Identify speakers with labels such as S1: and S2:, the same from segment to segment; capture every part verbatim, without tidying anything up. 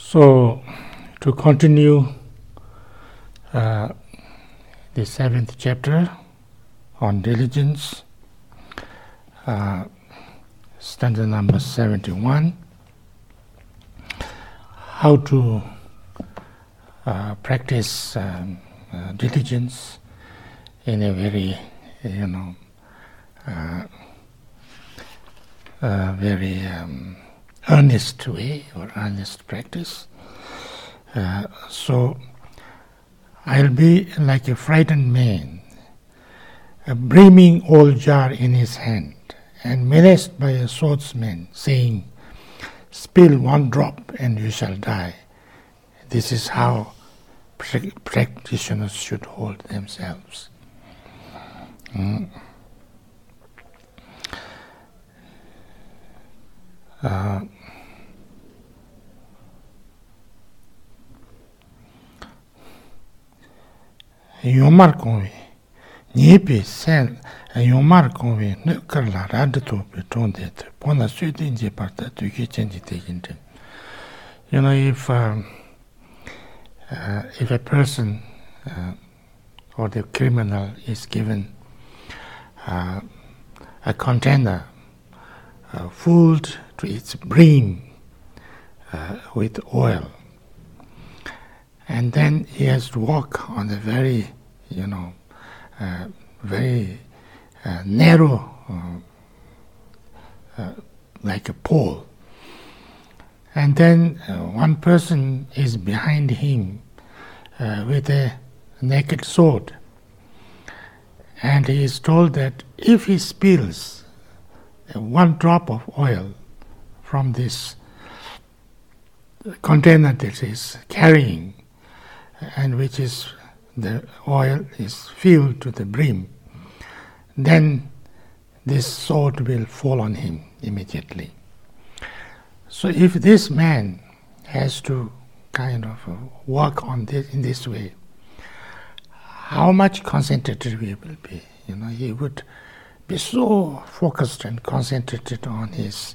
S1: So, to continue uh, the seventh chapter on diligence, uh, stanza number seventy-one, how to uh, practice um, uh, diligence in a very, you know, uh, uh, very um, earnest way or earnest practice. Uh, so I'll be like a frightened man, a brimming old jar in his hand, and menaced by a swordsman, saying, "Spill one drop and you shall die." This is how pra- practitioners should hold themselves. Mm. Uh, Yomar konvi, nipi sen yomar konvi nukarla radito betondet, pona sudinji parta tuki chenji teginte. You know, if um, uh, if a person uh, or the criminal is given uh, a container uh, filled to its brim uh, with oil, and then he has to walk on a very, you know, uh, very uh, narrow, uh, uh, like a pole. And then uh, one person is behind him uh, with a naked sword. And he is told that if he spills uh, one drop of oil from this container that he is carrying, and which is the oil is filled to the brim, then this sword will fall on him immediately. So if this man has to kind of uh, work on this in this way, how much concentrated he will be? You know, he would be so focused and concentrated on his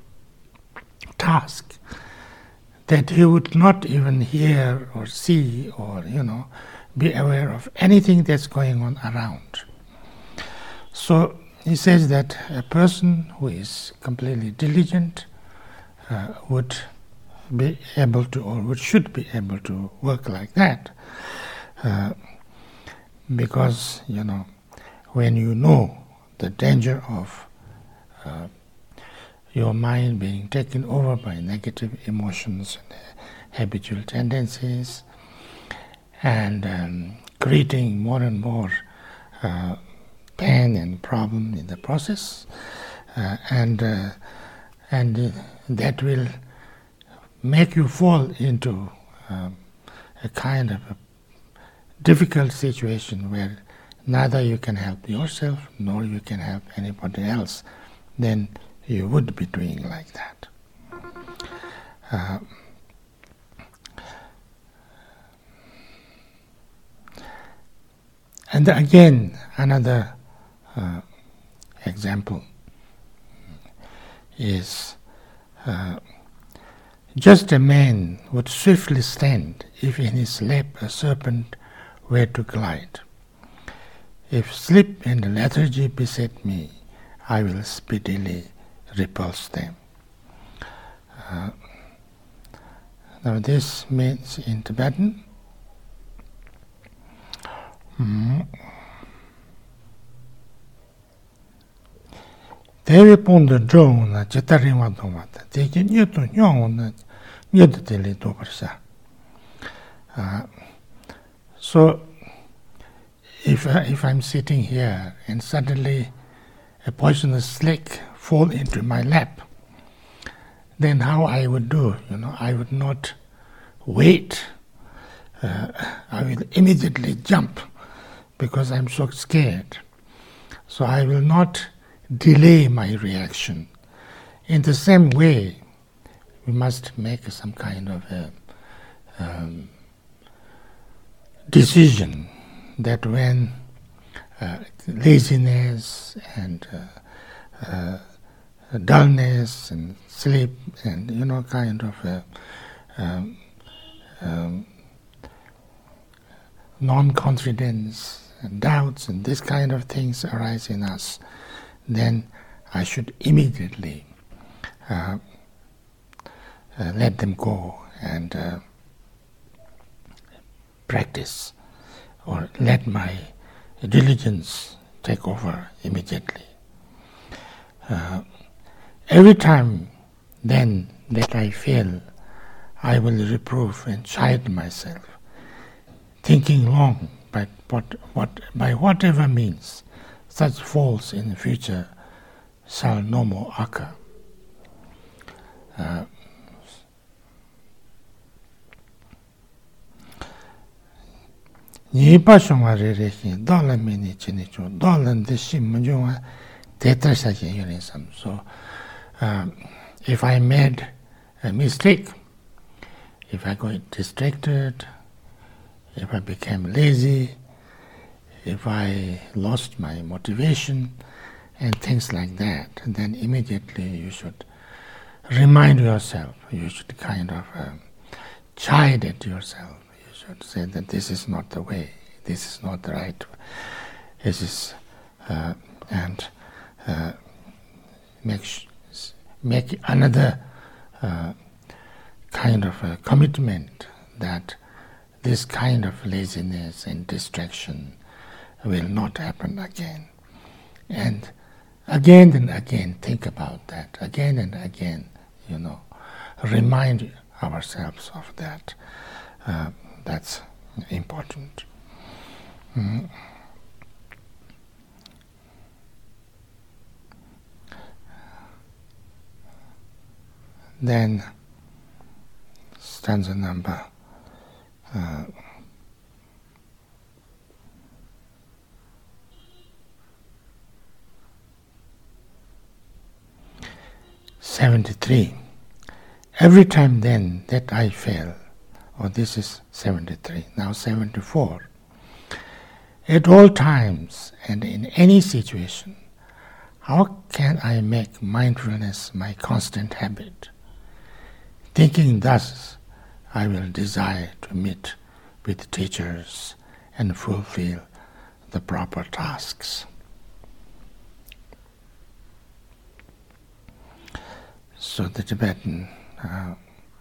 S1: task that he would not even hear or see or, you know, be aware of anything that's going on around. So he says that a person who is completely diligent uh, would be able to, or would, should be able to work like that. Uh, because, you know, when you know the danger of uh, your mind being taken over by negative emotions and uh, habitual tendencies, and um, creating more and more uh, pain and problem in the process, uh, and uh, and uh, that will make you fall into um, a kind of a difficult situation where neither you can help yourself nor you can help anybody else. Then you would be doing like that. Uh, and again, another uh, example is uh, just a man would swiftly stand if in his lap a serpent were to glide. If sleep and lethargy beset me, I will speedily repulse them. Uh, now this means in Tibetan, Devi Ponda Jona Chetarinwa Domata, taking you to Yon Yuditili Dobarsa. So if I, if I'm sitting here and suddenly a poisonous snake fall into my lap, then how I would do? You know, I would not wait. Uh, I will immediately jump because I'm so scared. So I will not delay my reaction. In the same way, we must make some kind of a um, decision that when uh, laziness and uh, uh, dullness and sleep and, you know, kind of uh, um, um, non-confidence and doubts and this kind of things arise in us, then I should immediately uh, uh, let them go and uh, practice, or let my diligence take over immediately. Uh, every time then that I fail, I will reprove and chide myself, thinking long, but what, what, by whatever means such faults in the future shall no more occur. Uh, Nipa shungwa re re xin, dala meni chini chung, dala deshi munjungwa tetra shakin yurisam. So, um, if I made a mistake, if I got distracted, if I became lazy, if I lost my motivation, and things like that, then immediately you should remind yourself, you should kind of um, chide at yourself. You should say that this is not the way, this is not the right way. This is, uh, and uh, make sh- make another uh, kind of a commitment that this kind of laziness and distraction will not happen again. And again and again think about that, again and again, you know, remind ourselves of that. Uh, that's important. Mm. Then stanza number uh, seventy-three. Every time then that I fail, or oh, this is seventy-three, now seventy-four, at all times and in any situation, how can I make mindfulness my constant habit? Thinking thus, I will desire to meet with teachers and fulfill the proper tasks. So the Tibetan uh,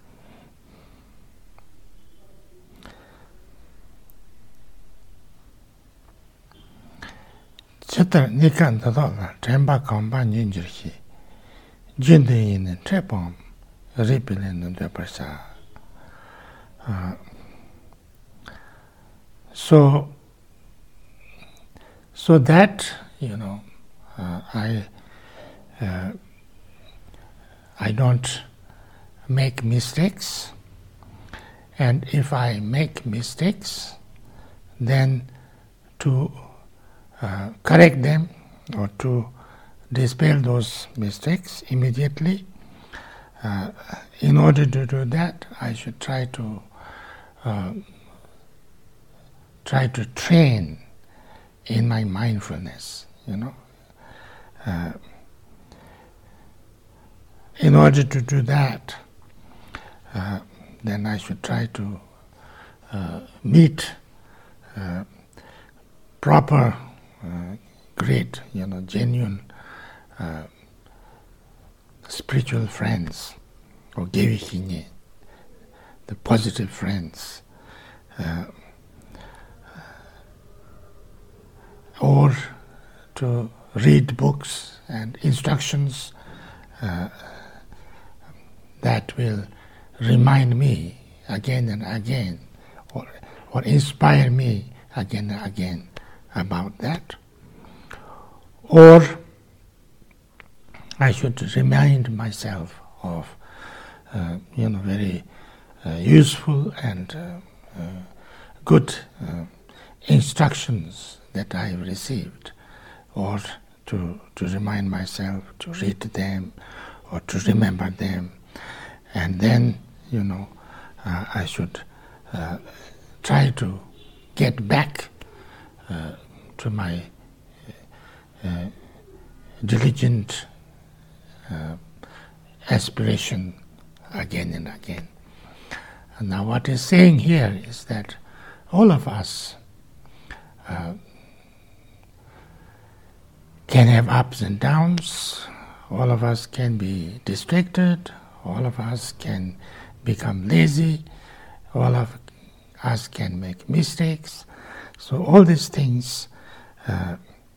S1: Chitar nikan tadola temba kamba ninjirhi jindayin trepom ripilin depresa. So, so that you know, uh, I uh, I don't make mistakes, and if I make mistakes, then to uh, correct them or to dispel those mistakes immediately. Uh, in order to do that, I should try to uh, try to train in my mindfulness. You know, uh, in order to do that, uh, then I should try to uh, meet uh, proper, uh, great, you know, genuine uh, spiritual friends, or gewihinye, the positive friends, uh, or to read books and instructions uh, that will remind me again and again, or, or inspire me again and again about that. Or I should remind myself of uh, you know, very uh, useful and uh, uh, good uh, instructions that I have received, or to, to remind myself to read them or to remember them. And then, you know, uh, I should uh, try to get back uh, to my uh, diligent uh, aspiration again and again. And now what he's saying here is that all of us uh, can have ups and downs, all of us can be distracted, all of us can become lazy, all of us can make mistakes. So all these things uh,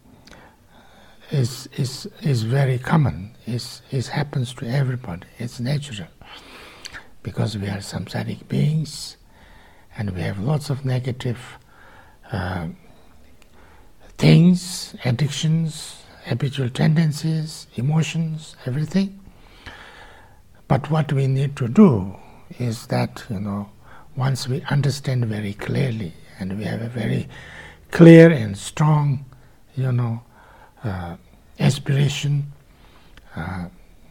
S1: is is is very common. Is is happens to everybody. It's natural because we are samsaric beings, and we have lots of negative uh, things, addictions, habitual tendencies, emotions, everything. But what we need to do is that, you know, once we understand very clearly and we have a very clear and strong, you know, uh, aspiration, uh,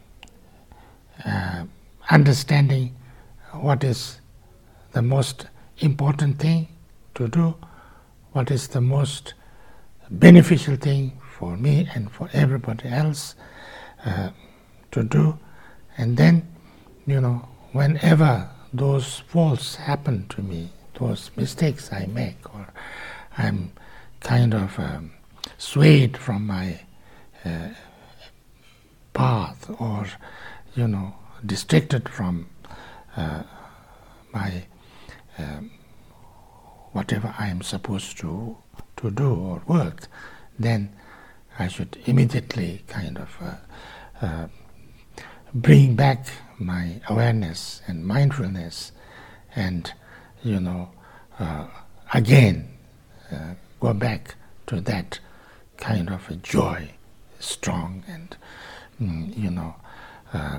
S1: uh, understanding what is the most important thing to do, what is the most beneficial thing for me and for everybody else uh, to do, and then, you know, whenever those faults happen to me, those mistakes I make, or I'm kind of um, swayed from my uh, path, or, you know, distracted from uh, my um, whatever I am supposed to to do or work, then I should immediately kind of uh, uh, bring back my awareness and mindfulness, and, you know, uh, again uh, go back to that kind of a joy, strong and, mm, you know, uh,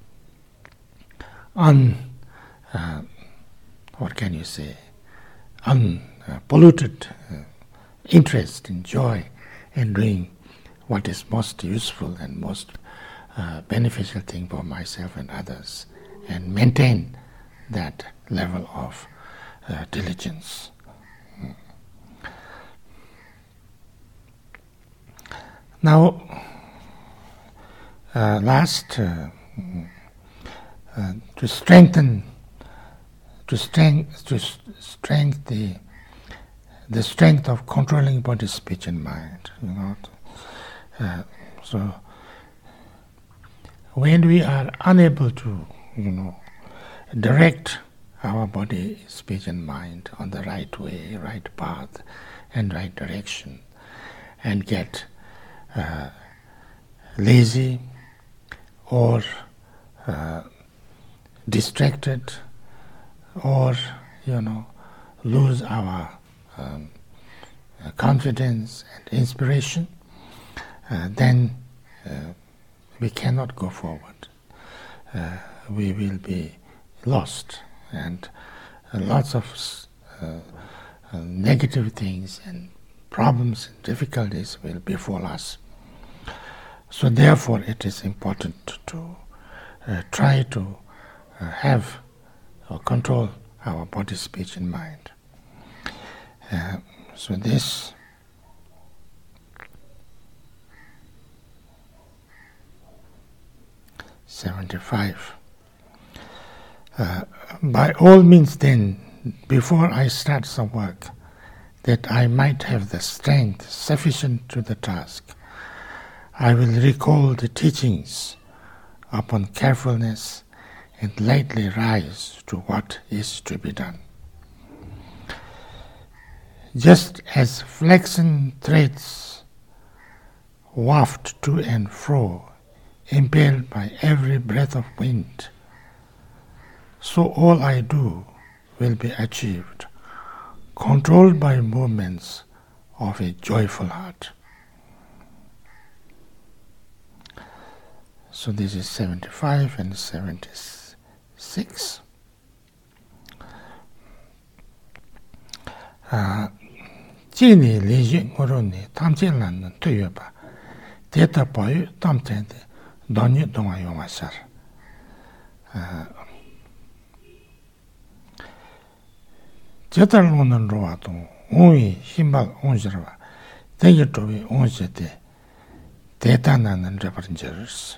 S1: un, uh, what can you say, unpolluted uh, interest and joy in doing what is most useful and most uh, beneficial thing for myself and others, and maintain that level of uh, diligence. Now, uh, last, uh, uh, to strengthen, to strength, to strength the the strength of controlling body, speech, and mind. You know, uh, so when we are unable to, you know, direct our body, speech, and mind on the right way, right path, and right direction, and get uh, lazy or uh, distracted, or, you know, lose our um, uh, confidence and inspiration, uh, then uh, we cannot go forward. Uh, we will be lost, and uh, lots of uh, uh, negative things and problems and difficulties will befall us. So therefore it is important to uh, try to uh, have or control our body, speech, and mind. Uh, so this seventy-five. Uh, by all means then, before I start some work, that I might have the strength sufficient to the task, I will recall the teachings upon carefulness and lightly rise to what is to be done. Just as flaxen threads waft to and fro, impelled by every breath of wind, so all I do will be achieved, controlled by movements of a joyful heart. So this is seventy-five and seventy-six. Jini leji ngoroni tamchelan tuyoba, teta payu tamtende donyu donga yomashar. Jetal onan roaton, ui himbal onjirwa, tengi tobi onjete, teta nanan reparanjers.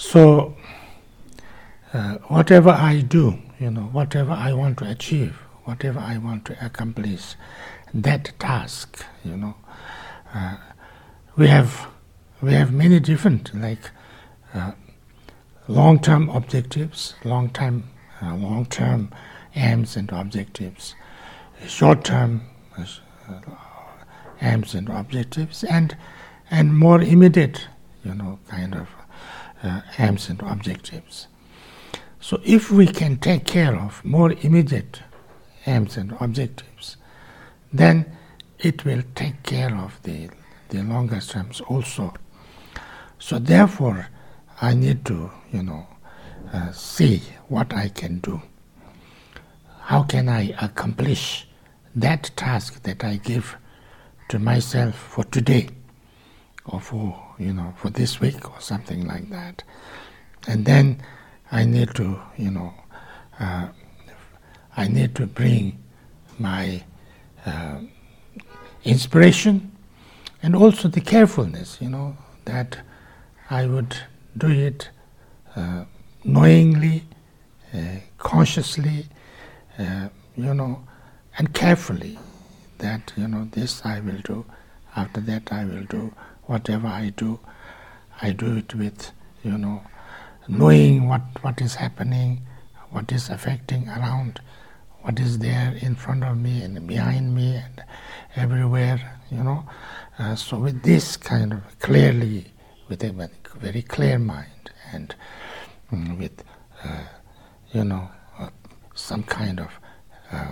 S1: So uh, whatever I do, you know, whatever I want to achieve, whatever I want to accomplish, that task, you know, uh, we have we have many different, like uh, long-term objectives, long-term uh, long-term aims and objectives, short-term uh, aims and objectives, and and more immediate, you know, kind of uh, aims and objectives. So if we can take care of more immediate aims and objectives, then it will take care of the the longer terms also. So therefore, I need to, you know, uh, see what I can do. How can I accomplish that task that I give to myself for today, or for, you know, for this week or something like that. And then I need to, you know, uh, I need to bring my uh, inspiration and also the carefulness, you know, that I would do it uh, knowingly, uh, consciously, uh, you know, and carefully, that, you know, this I will do, after that I will do, whatever I do, I do it with, you know, knowing what, what is happening, what is affecting around, what is there in front of me and behind me and everywhere, you know. Uh, so with this kind of clearly, with a very clear mind and mm, with, uh, you know, uh, some kind of uh,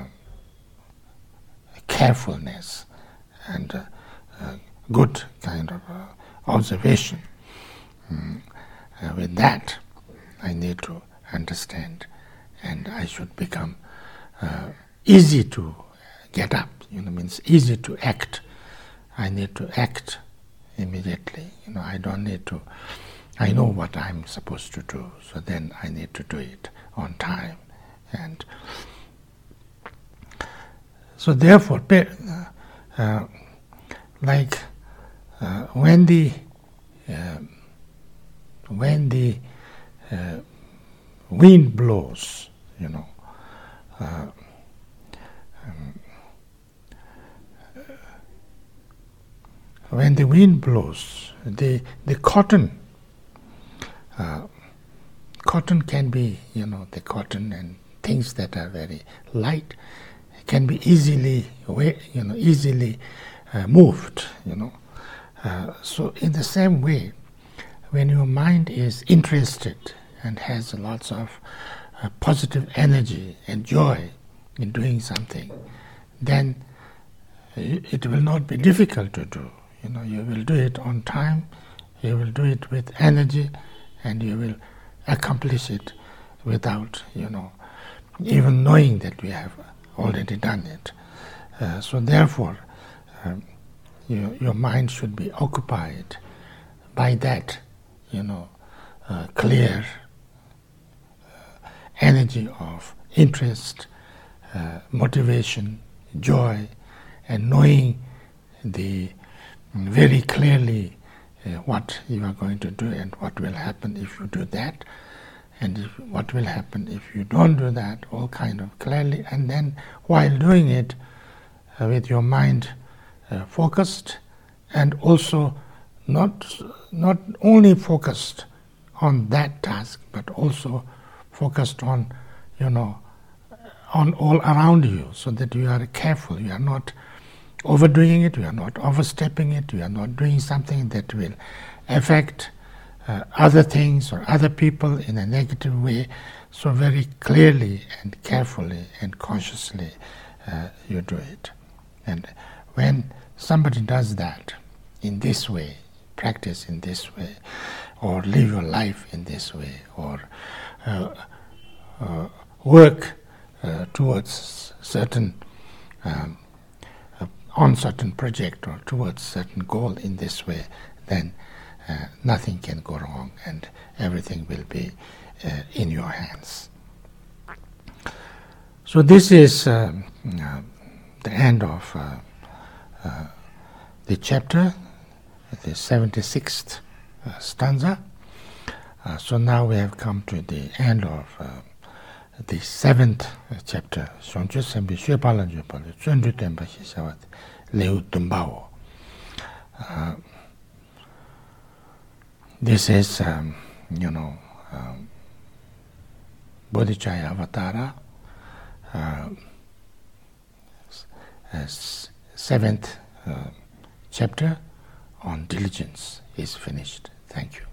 S1: carefulness and uh, uh, good kind of uh, observation. Mm. Uh, with that, I need to understand, and I should become uh, easy to get up. You know, means easy to act. I need to act immediately. You know, I don't need to. I know what I'm supposed to do, so then I need to do it on time, and so therefore, uh, uh, like uh, when the uh, when the uh, wind blows, you know, uh, um, when the wind blows, the the cotton, uh, cotton can be, you know, the cotton and things that are very light can be easily, you know, easily uh, moved, you know. Uh, so in the same way, when your mind is interested and has lots of uh, positive energy and joy in doing something, then it will not be difficult to do. You know, you will do it on time, you will do it with energy, and you will accomplish it without, you know, even knowing that we have already done it. Uh, so therefore, um, you, your mind should be occupied by that, you know, uh, clear uh, energy of interest, uh, motivation, joy, and knowing the very clearly uh, what you are going to do and what will happen if you do that, and if, what will happen if you don't do that, all kind of clearly. And then while doing it uh, with your mind uh, focused, and also not not only focused on that task, but also focused on, you know, on all around you, so that you are careful, you are not overdoing it, you are not overstepping it, you are not doing something that will affect uh, other things or other people in a negative way. So very clearly and carefully and consciously uh, you do it. And when somebody does that in this way, practice in this way, or live your life in this way, or uh, uh, work uh, towards certain um, uh, on certain project or towards certain goal in this way, then uh, nothing can go wrong and everything will be uh, in your hands. So this is um, uh, the end of uh, uh, the chapter, the seventy-sixth uh, stanza. Uh, so now we have come to the end of uh, the seventh chapter. Uh, this is, um, you know, um, Bodhicaya Avatara, uh, as seventh uh, chapter on diligence is finished. Thank you.